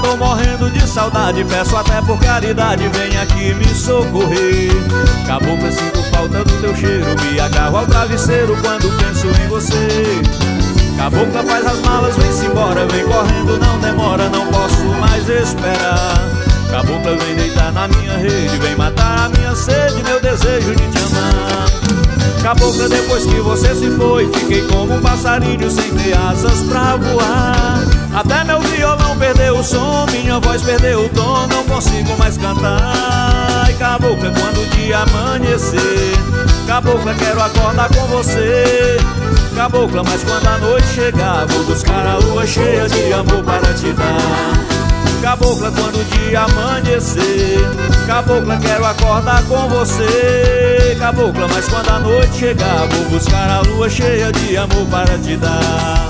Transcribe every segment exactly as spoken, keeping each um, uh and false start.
tô morrendo de saudade, peço até por caridade, vem aqui me socorrer. Cabocla, sinto falta do teu cheiro, me agarro ao travesseiro quando penso em você. Cabocla, faz as malas, vem-se embora, vem correndo, não demora, não posso mais esperar. Cabocla, vem deitar na minha rede, vem matar a minha sede, meu desejo de te amar. Cabocla, depois que você se foi, fiquei como um passarinho sem ter asas pra voar. Até meu violão perdeu o som, minha voz perdeu o tom, não consigo mais cantar. E cabocla, quando o dia amanhecer, cabocla, quero acordar com você. Cabocla, mas quando a noite chegar, vou buscar a lua cheia de amor para te dar. Cabocla, quando o dia amanhecer, cabocla, quero acordar com você. Cabocla, mas quando a noite chegar, vou buscar a lua cheia de amor para te dar.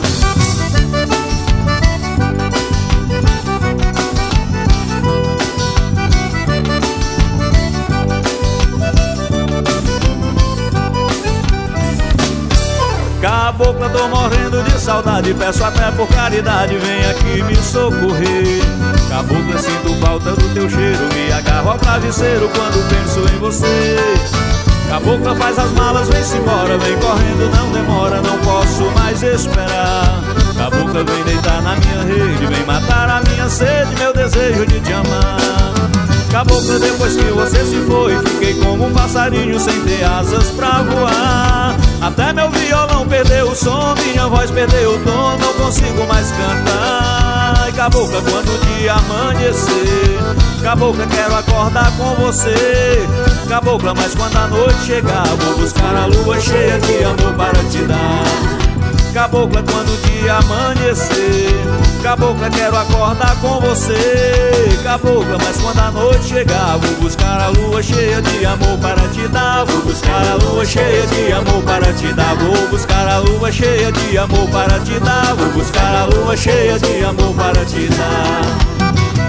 Cabocla, tô morrendo de saudade, peço até por caridade, vem aqui me socorrer. Cabocla, sinto falta do teu cheiro, me agarro ao travesseiro quando penso em você. Cabocla, faz as malas, vem-se embora, vem correndo, não demora, não posso mais esperar. Cabocla, vem deitar na minha rede, vem matar a minha sede, meu desejo de te amar. Cabocla, depois que você se foi, fiquei como um passarinho sem ter asas pra voar. Até meu violão perdeu o som, minha voz perdeu o tom, não consigo mais cantar. E cabocla, quando o dia amanhecer, cabocla, quero acordar com você. Cabocla, mas quando a noite chegar, vou buscar a lua cheia de amor para te dar. Cabocla, quando o dia amanhecer, cabocla, quero acordar com você. Cabocla, mas quando a noite chegar, vou buscar a lua cheia de amor para te dar. Vou buscar a lua cheia de amor para te dar. Vou buscar a lua cheia de amor para te dar. Vou buscar a lua cheia de amor para te dar.